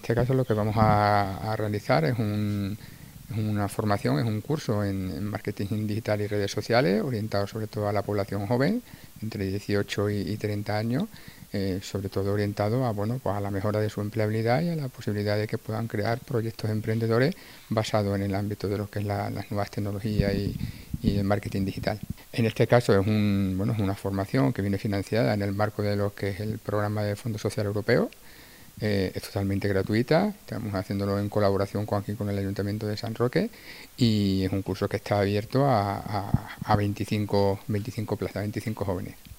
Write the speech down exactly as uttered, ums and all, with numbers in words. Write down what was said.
este caso lo que vamos a, a realizar es, un, es una formación, es un curso en, en marketing digital y redes sociales, orientado sobre todo a la población joven, entre dieciocho y, y treinta años, eh, sobre todo orientado a, bueno, pues a la mejora de su empleabilidad y a la posibilidad de que puedan crear proyectos emprendedores basados en el ámbito de lo que es la, las nuevas tecnologías y, y el marketing digital. En este caso es, un, bueno, es una formación que viene financiada en el marco de lo que es el programa de Fondo Social Europeo. Eh, es totalmente gratuita, estamos haciéndolo en colaboración con aquí con el Ayuntamiento de San Roque y es un curso que está abierto a, a, a veinticinco, veinticinco plazas, veinticinco jóvenes.